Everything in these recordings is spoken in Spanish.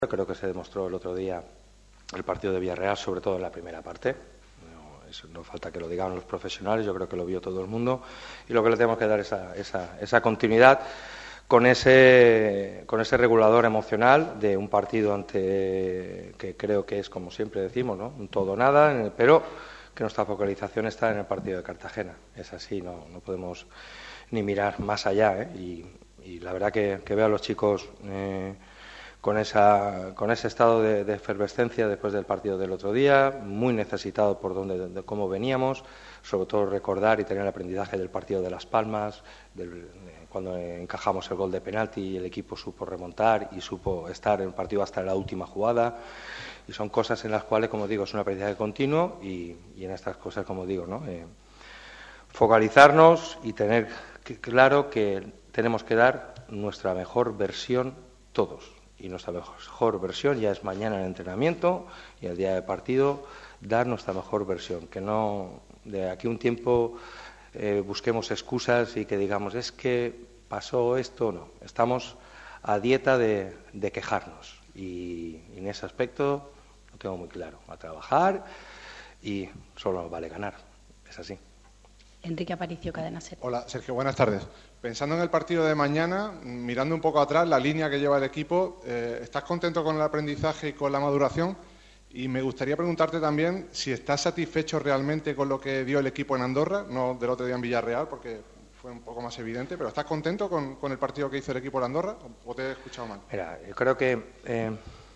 Creo que se demostró el otro día el partido de Villarreal, sobre todo en la primera parte. No falta que lo digan los profesionales, yo creo que lo vio todo el mundo. Y lo que le tenemos que dar es esa continuidad con ese regulador emocional de un partido que creo que es, como siempre decimos, ¿no?, un todo o nada, pero que nuestra focalización está en el partido de Cartagena. Es así, no podemos ni mirar más allá, ¿eh? Y la verdad que veo a los chicos con ese estado de efervescencia después del partido del otro día, muy necesitado por de cómo veníamos, sobre todo recordar y tener el aprendizaje del partido de Las Palmas, cuando encajamos el gol de penalti y el equipo supo remontar y supo estar en el partido hasta la última jugada. Y son cosas en las cuales, como digo, es un aprendizaje continuo y en estas cosas, como digo, ¿no?, focalizarnos y tener claro que tenemos que dar nuestra mejor versión todos. Y nuestra mejor versión ya es mañana en el entrenamiento y el día de partido dar nuestra mejor versión. Que no de aquí un tiempo busquemos excusas y que digamos es que pasó esto. No, estamos a dieta de quejarnos y en ese aspecto lo tengo muy claro. A trabajar y solo nos vale ganar. Es así. Enrique Aparicio, Cadena SER. Hola, Sergio, buenas tardes. Pensando en el partido de mañana, mirando un poco atrás, la línea que lleva el equipo, ¿estás contento con el aprendizaje y con la maduración? Y me gustaría preguntarte también si estás satisfecho realmente con lo que dio el equipo en Andorra, no del otro día en Villarreal, porque fue un poco más evidente, pero ¿estás contento con el partido que hizo el equipo en Andorra o te he escuchado mal? Mira, yo creo que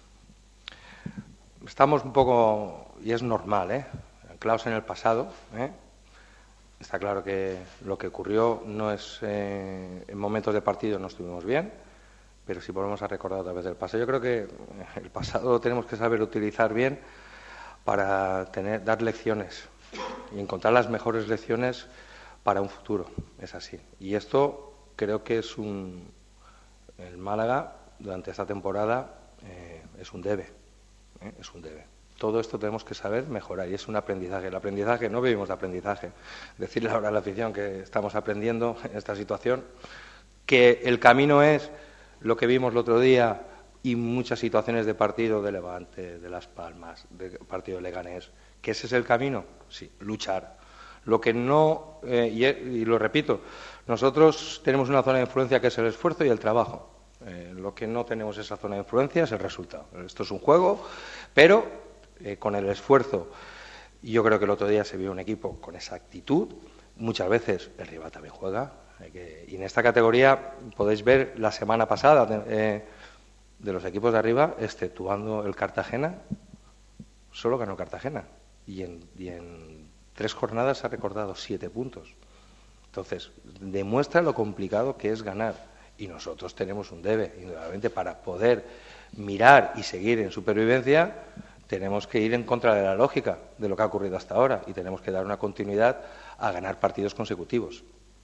estamos un poco, y es normal, anclados en el pasado, Está claro que lo que ocurrió no es en momentos de partido no estuvimos bien, pero si volvemos a recordar otra vez del pasado. Yo creo que el pasado lo tenemos que saber utilizar bien para dar lecciones y encontrar las mejores lecciones para un futuro. Es así. Y esto creo que es el Málaga durante esta temporada es un debe. Es un debe. Todo esto tenemos que saber mejorar y es un aprendizaje. El aprendizaje, no vivimos de aprendizaje. Decirle ahora a la afición que estamos aprendiendo en esta situación, que el camino es lo que vimos el otro día y muchas situaciones de partido de Levante, de Las Palmas, de partido de Leganés, que ese es el camino, sí, luchar. Lo que no, y lo repito, nosotros tenemos una zona de influencia que es el esfuerzo y el trabajo. Lo que no tenemos esa zona de influencia es el resultado. Esto es un juego, pero con el esfuerzo, yo creo que el otro día se vio un equipo con esa actitud. Muchas veces el rival también juega. Y en esta categoría podéis ver la semana pasada de los equipos de arriba, exceptuando el Cartagena, solo ganó Cartagena. Y en 3 jornadas ha recordado 7 puntos. Entonces, demuestra lo complicado que es ganar. Y nosotros tenemos un debe, indudablemente, para poder mirar y seguir en supervivencia. Tenemos que ir en contra de la lógica de lo que ha ocurrido hasta ahora y tenemos que dar una continuidad a ganar partidos consecutivos.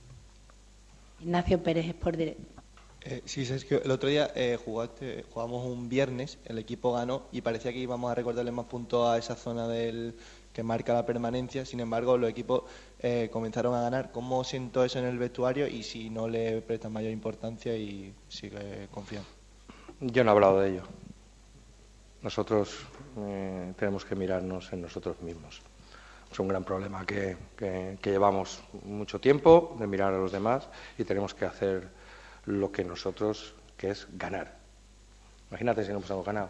Ignacio Pérez, Sport Direct. Sí, Sergio, el otro día jugamos un viernes, el equipo ganó y parecía que íbamos a recordarle más puntos a esa zona que marca la permanencia. Sin embargo, los equipos comenzaron a ganar. ¿Cómo siento eso en el vestuario y si no le prestan mayor importancia y sigue confiando? Yo no he hablado de ello. Nosotros tenemos que mirarnos en nosotros mismos. Es un gran problema que llevamos mucho tiempo de mirar a los demás y tenemos que hacer lo que nosotros, que es ganar. Imagínate si no hubiéramos ganado.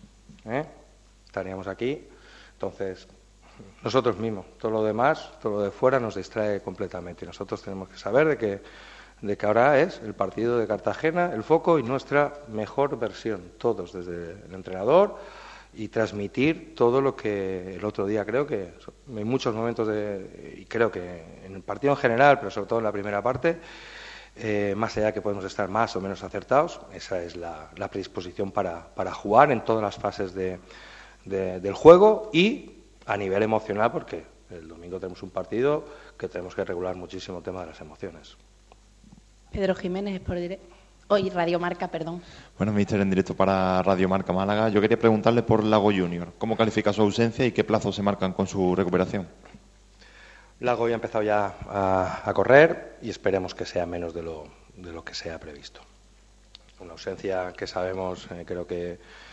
Estaríamos aquí. Entonces, nosotros mismos, todo lo demás, todo lo de fuera nos distrae completamente. Y nosotros tenemos que saber de que ahora es el partido de Cartagena, el foco y nuestra mejor versión, todos, desde el entrenador, y transmitir todo lo que el otro día creo que en muchos momentos y creo que en el partido en general, pero sobre todo en la primera parte, más allá de que podemos estar más o menos acertados, esa es la predisposición para jugar en todas las fases del juego y a nivel emocional, porque el domingo tenemos un partido que tenemos que regular muchísimo el tema de las emociones. Pedro Jiménez, Sport Direct. Hoy Radio Marca, perdón. Bueno, míster, en directo para Radio Marca Málaga. Yo quería preguntarle por Lago Junior. ¿Cómo califica su ausencia y qué plazos se marcan con su recuperación? Lago ya ha empezado ya a correr y esperemos que sea menos de lo que se ha previsto. Una ausencia que sabemos, creo que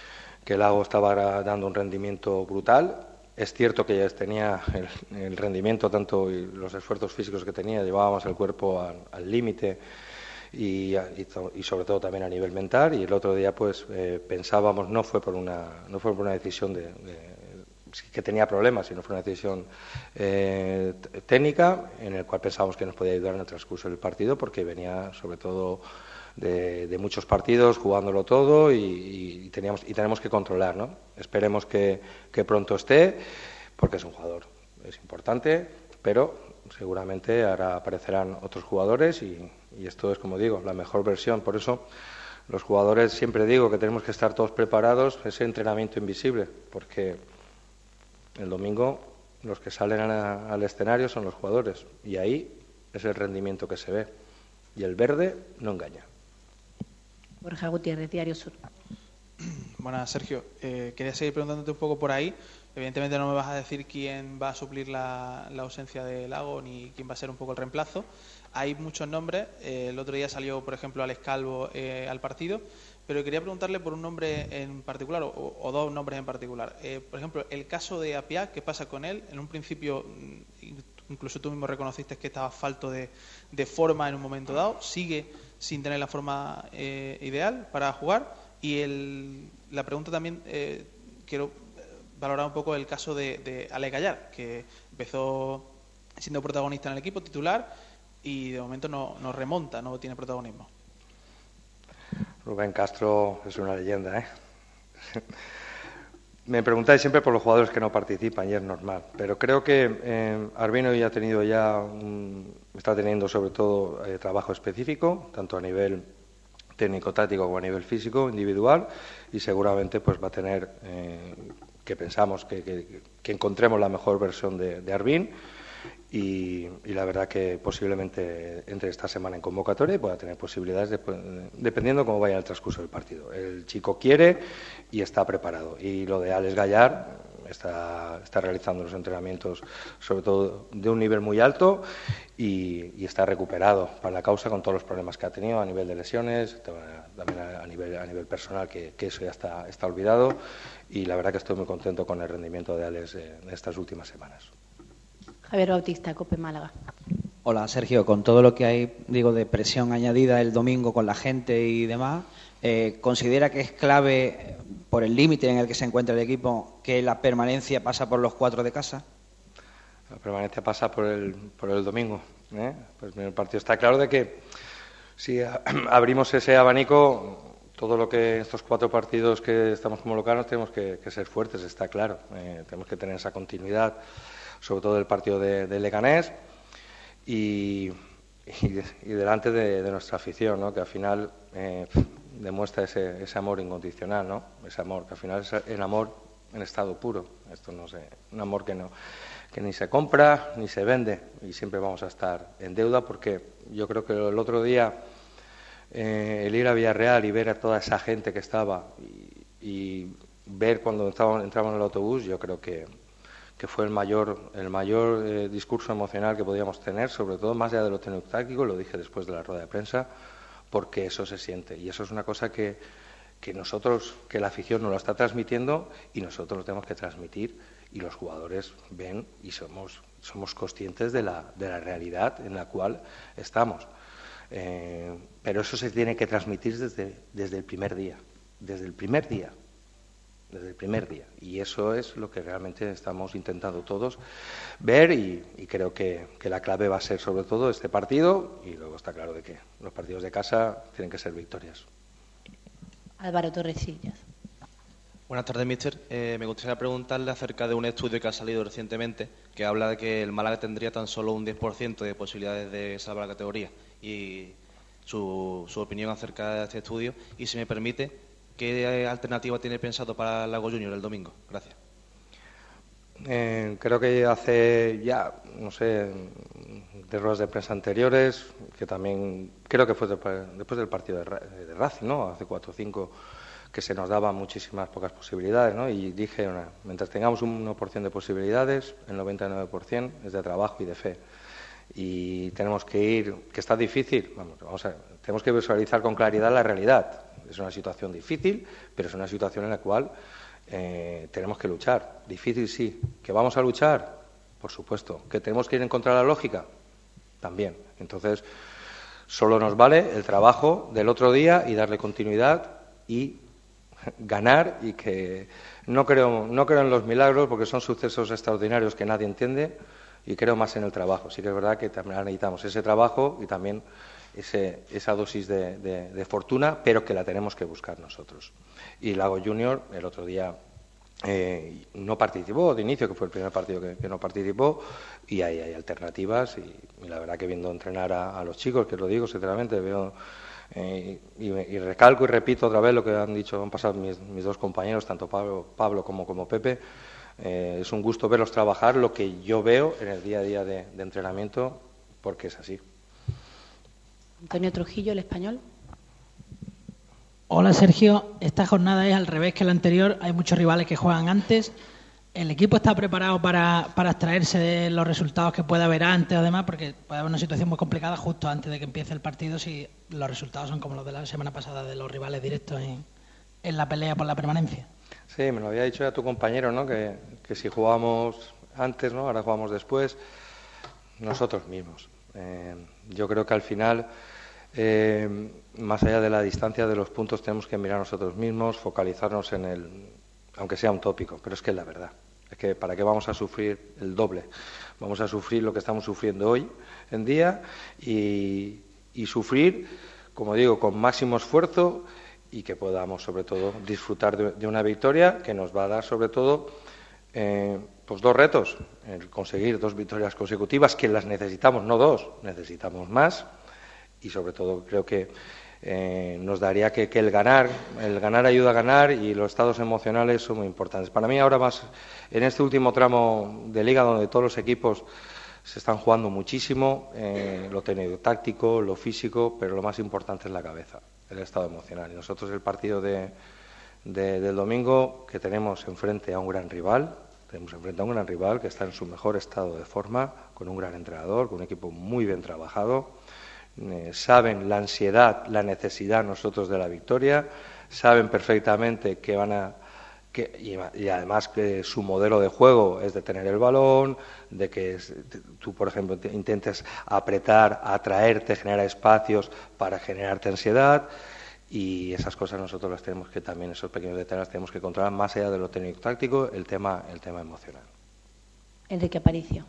el Lago estaba dando un rendimiento brutal. Es cierto que ya tenía el rendimiento, tanto y los esfuerzos físicos que tenía, llevábamos el cuerpo al límite y sobre todo también a nivel mental. Y el otro día pues pensábamos, no fue por una decisión que tenía problemas, sino fue una decisión técnica en el cual pensábamos que nos podía ayudar en el transcurso del partido, porque venía sobre todo de muchos partidos jugándolo todo y tenemos que controlar, ¿no? Esperemos que pronto esté, porque es un jugador, es importante, pero seguramente ahora aparecerán otros jugadores y esto es, como digo, la mejor versión. Por eso los jugadores, siempre digo que tenemos que estar todos preparados, ese entrenamiento invisible, porque el domingo los que salen al escenario son los jugadores y ahí es el rendimiento que se ve y el verde no engaña. Borja Gutiérrez, Diario Sur. Buenas, Sergio. Quería seguir preguntándote un poco por ahí. Evidentemente no me vas a decir quién va a suplir la ausencia de Lago ni quién va a ser un poco el reemplazo. Hay muchos nombres. El otro día salió, por ejemplo, Alex Calvo al partido. Pero quería preguntarle por un nombre en particular o dos nombres en particular. Por ejemplo, el caso de Apiá, ¿qué pasa con él? En un principio, incluso tú mismo reconociste que estaba falto de forma en un momento dado. Sigue sin tener la forma ideal para jugar. Y la pregunta también, quiero valorar un poco el caso de Alex Gallar, que empezó siendo protagonista en el equipo, titular, y de momento no remonta, no tiene protagonismo. Rubén Castro es una leyenda, ¿eh? Me preguntáis siempre por los jugadores que no participan y es normal, pero creo que Arvin hoy ha tenido está teniendo sobre todo trabajo específico, tanto a nivel técnico-táctico como a nivel físico, individual, y seguramente pues va a tener, que pensamos que encontremos la mejor versión de Arvin. Y la verdad que posiblemente entre esta semana en convocatoria y pueda tener posibilidades dependiendo cómo vaya el transcurso del partido. El chico quiere y está preparado. Y lo de Alex Gallar está realizando los entrenamientos sobre todo de un nivel muy alto y está recuperado para la causa con todos los problemas que ha tenido a nivel de lesiones, también a nivel personal, que eso ya está olvidado. Y la verdad que estoy muy contento con el rendimiento de Alex en estas últimas semanas. Javier Bautista, COPE Málaga. Hola, Sergio. Con todo lo que hay, de presión añadida el domingo con la gente y demás, ¿considera que es clave, por el límite en el que se encuentra el equipo, que la permanencia pasa por los 4 de casa? La permanencia pasa por el domingo, ¿eh? Pues el partido está claro de que si abrimos ese abanico, todo lo que estos 4 partidos que estamos como locales tenemos que ser fuertes, está claro. Tenemos que tener esa continuidad, sobre todo el partido de Leganés y delante de nuestra afición, ¿no? Que al final demuestra ese amor incondicional, ¿no? Ese amor que al final es el amor en estado puro. Esto no sé, un amor que ni se compra ni se vende y siempre vamos a estar en deuda, porque yo creo que el otro día el ir a Villarreal y ver a toda esa gente que estaba y ver cuando entramos en el autobús, yo creo que fue el mayor discurso emocional que podíamos tener, sobre todo más allá de lo técnico, lo dije después de la rueda de prensa, porque eso se siente y eso es una cosa que nosotros, que la afición nos lo está transmitiendo y nosotros lo tenemos que transmitir y los jugadores ven y somos conscientes de la realidad en la cual estamos. Pero eso se tiene que transmitir desde el primer día, desde el primer día. Y eso es lo que realmente estamos intentando todos ver y creo que la clave va a ser sobre todo este partido y luego está claro de que los partidos de casa tienen que ser victorias. Álvaro Torresillas. Buenas tardes, míster. Me gustaría preguntarle acerca de un estudio que ha salido recientemente que habla de que el Málaga tendría tan solo un 10% de posibilidades de salvar la categoría y su opinión acerca de este estudio y, si me permite, ¿qué alternativa tiene pensado para Lago Junior el domingo? Gracias. Creo que hace ya, no sé, de ruedas de prensa anteriores, que también creo que fue después del partido de Racing, ¿no? Hace 4 o 5, que se nos daban muchísimas pocas posibilidades, ¿no? Y dije, mientras tengamos un 1% de posibilidades, el 99% es de trabajo y de fe. Y tenemos que ir, que está difícil, tenemos que visualizar con claridad la realidad. Es una situación difícil, pero es una situación en la cual tenemos que luchar. Difícil sí. ¿Que vamos a luchar? Por supuesto. ¿Que tenemos que ir en contra de la lógica? También. Entonces, solo nos vale el trabajo del otro día y darle continuidad y ganar, y que no creo en los milagros, porque son sucesos extraordinarios que nadie entiende, y creo más en el trabajo. Sí que es verdad que también necesitamos ese trabajo y también esa dosis de fortuna, pero que la tenemos que buscar nosotros. Y Lago Junior el otro día no participó de inicio, que fue el primer partido que no participó, y ahí hay alternativas, y la verdad que viendo entrenar a los chicos, que lo digo sinceramente, veo y recalco y repito otra vez lo que han pasado mis dos compañeros, tanto Pablo como Pepe. Es un gusto verlos trabajar lo que yo veo en el día a día de entrenamiento, porque es así. Antonio Trujillo, El Español. Hola Sergio, esta jornada es al revés que la anterior, hay muchos rivales que juegan antes. ¿El equipo está preparado para extraerse de los resultados que pueda haber antes o demás? Porque puede haber una situación muy complicada justo antes de que empiece el partido si los resultados son como los de la semana pasada de los rivales directos en la pelea por la permanencia. Sí, me lo había dicho ya tu compañero, ¿no? Que si jugábamos antes, ¿no? Ahora jugamos después, nosotros mismos. Yo creo que al final, más allá de la distancia de los puntos, tenemos que mirar nosotros mismos, focalizarnos en aunque sea un tópico, pero es que es la verdad. Es que ¿para qué vamos a sufrir el doble? Vamos a sufrir lo que estamos sufriendo hoy en día y sufrir, como digo, con máximo esfuerzo, y que podamos sobre todo disfrutar de una victoria que nos va a dar sobre todo pues dos retos: el conseguir 2 victorias consecutivas, que las necesitamos, no 2, necesitamos más, y sobre todo creo que nos daría que el ganar ayuda a ganar, y los estados emocionales son muy importantes. Para mí ahora más en este último tramo de liga, donde todos los equipos se están jugando muchísimo, lo técnico táctico, lo físico, pero lo más importante es la cabeza, el estado emocional. Y nosotros el partido del domingo, que tenemos enfrente a un gran rival, que está en su mejor estado de forma, con un gran entrenador, con un equipo muy bien trabajado. Saben la ansiedad, la necesidad nosotros de la victoria, saben perfectamente que y además que su modelo de juego es de tener el balón, de que tú, por ejemplo, intentes apretar, atraerte, generar espacios para generarte ansiedad, y esas cosas nosotros las tenemos que también, esos pequeños detalles las tenemos que controlar, más allá de lo técnico-táctico, el tema emocional. Enrique Aparicio.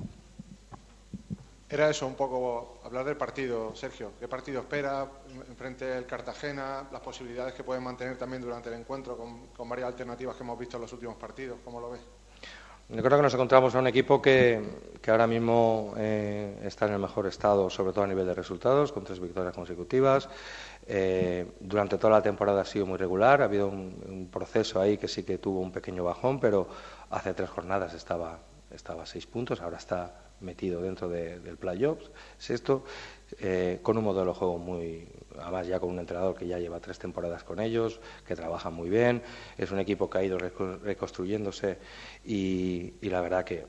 Era eso, un poco hablar del partido, Sergio. ¿Qué partido espera frente al Cartagena? Las posibilidades que pueden mantener también durante el encuentro con varias alternativas que hemos visto en los últimos partidos. ¿Cómo lo ves? Yo creo que nos encontramos a un equipo que ahora mismo está en el mejor estado, sobre todo a nivel de resultados, con 3 victorias consecutivas. Durante toda la temporada ha sido muy regular, ha habido un proceso ahí que sí que tuvo un pequeño bajón, pero hace 3 jornadas estaba a 6 puntos, ahora está metido dentro del playoffs, sexto, con un modelo de juego además ya con un entrenador que ya lleva 3 temporadas con ellos, que trabaja muy bien. Es un equipo que ha ido reconstruyéndose, y la verdad que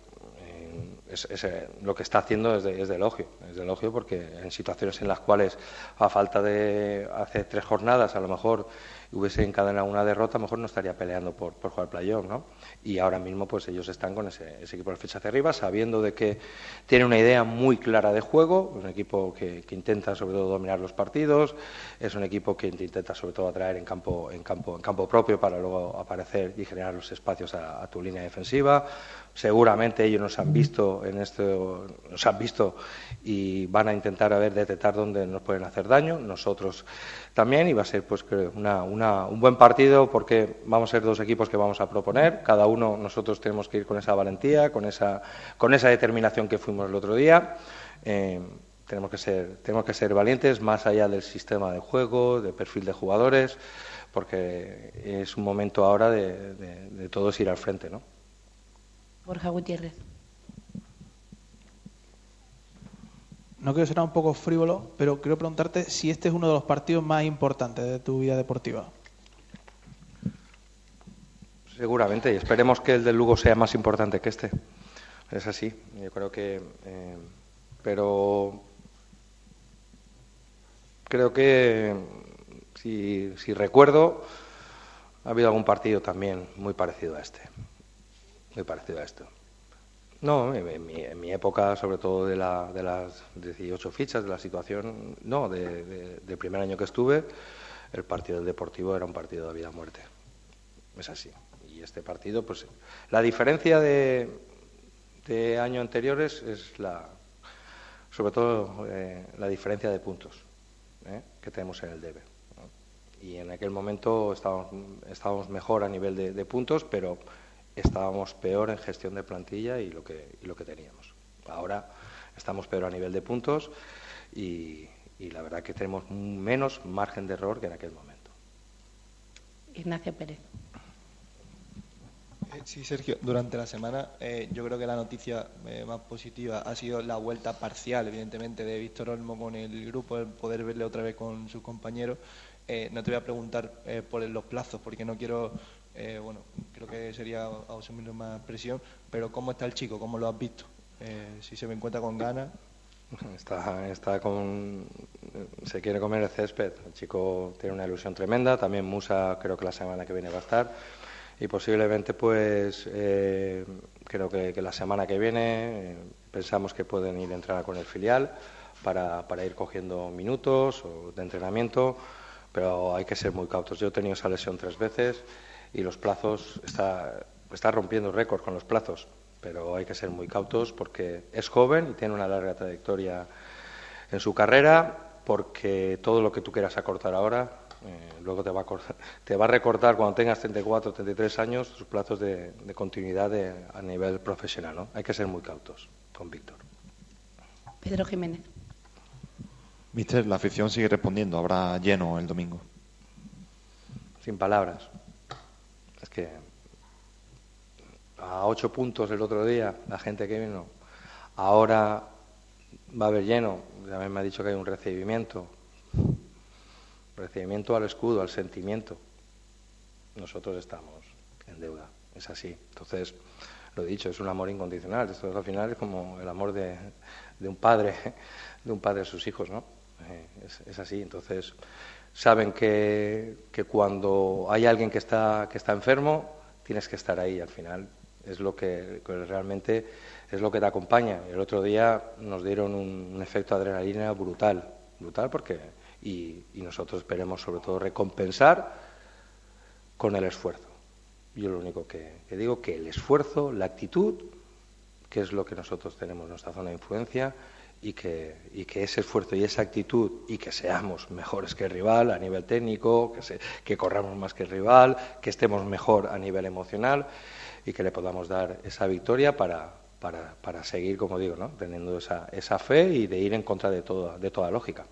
lo que está haciendo es de elogio, porque en situaciones en las cuales a falta de hace 3 jornadas a lo mejor hubiese encadenado una derrota, a lo mejor no estaría peleando por jugar playoff, ¿no? Y ahora mismo pues ellos están con ese equipo de flecha hacia arriba, sabiendo de que tiene una idea muy clara de juego, un equipo que intenta sobre todo dominar los partidos, es un equipo que intenta sobre todo atraer en campo propio para luego aparecer y generar los espacios a tu línea defensiva. Seguramente ellos nos han visto y van a intentar detectar dónde nos pueden hacer daño, nosotros también, y va a ser pues creo un buen partido, porque vamos a ser 2 equipos que vamos a proponer, cada uno nosotros tenemos que ir con esa valentía, con esa determinación que fuimos el otro día. Tenemos que ser valientes más allá del sistema de juego, del perfil de jugadores, porque es un momento ahora de todos ir al frente, ¿no? Borja Gutiérrez. No quiero ser un poco frívolo, pero quiero preguntarte si este es uno de los partidos más importantes de tu vida deportiva. Seguramente, y esperemos que el del Lugo sea más importante que este. Es así, yo creo que... pero creo que si recuerdo, ha habido algún partido también muy parecido a este. Muy parecido a esto. No, en mi época, sobre todo de las 18 fichas, de la situación, no, del primer año que estuve, el partido del Deportivo era un partido de vida o muerte. Es así. Y este partido, pues la diferencia de años anteriores es sobre todo la diferencia de puntos que tenemos en el debe. Y en aquel momento estábamos mejor a nivel de puntos, pero estábamos peor en gestión de plantilla y lo que teníamos. Ahora estamos peor a nivel de puntos y la verdad que tenemos menos margen de error que en aquel momento. Ignacio Pérez. Sí, Sergio, durante la semana yo creo que la noticia más positiva ha sido la vuelta parcial, evidentemente, de Víctor Olmo con el grupo, el poder verle otra vez con sus compañeros. No te voy a preguntar por los plazos, porque no quiero, creo que sería asumir más presión, pero ¿cómo está el chico? ¿Cómo lo has visto? Si se me encuentra con ganas. Se quiere comer el césped. El chico tiene una ilusión tremenda. También Musa creo que la semana que viene va a estar. Y posiblemente, pues, creo que la semana que viene pensamos que pueden ir a entrenar con el filial para ir cogiendo minutos o de entrenamiento, pero hay que ser muy cautos. Yo he tenido esa lesión 3 veces y los plazos, está rompiendo récord con los plazos, pero hay que ser muy cautos porque es joven y tiene una larga trayectoria en su carrera, porque todo lo que tú quieras acortar ahora luego te va a recortar cuando tengas 34 o 33 años tus plazos de continuidad a nivel profesional, ¿no? Hay que ser muy cautos con Víctor. Pedro Jiménez. Mister, la afición sigue respondiendo. Habrá lleno el domingo. Sin palabras. Es que a 8 puntos el otro día, la gente que vino, ahora va a haber lleno. También me ha dicho que hay un recibimiento al escudo, al sentimiento. Nosotros estamos en deuda, es así. Entonces, lo he dicho, es un amor incondicional. Esto al final es como el amor de un padre a sus hijos, ¿no? Es así. Entonces, saben que cuando hay alguien que está enfermo, tienes que estar ahí. Al final es lo que realmente es lo que te acompaña. El otro día nos dieron un efecto de adrenalina brutal porque y nosotros esperemos sobre todo recompensar con el esfuerzo. Yo lo único que digo, que el esfuerzo, la actitud, que es lo que nosotros tenemos en nuestra zona de influencia, y que ese esfuerzo y esa actitud, y que seamos mejores que el rival a nivel técnico, que corramos más que el rival, que estemos mejor a nivel emocional y que le podamos dar esa victoria para seguir, como digo, ¿no? Teniendo esa fe y de ir en contra de toda lógica.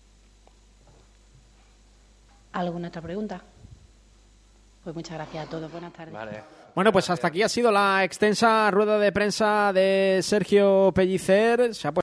¿Alguna otra pregunta? Pues muchas gracias a todos. Buenas tardes. Vale. Bueno, pues hasta aquí ha sido la extensa rueda de prensa de Sergio Pellicer. Se ha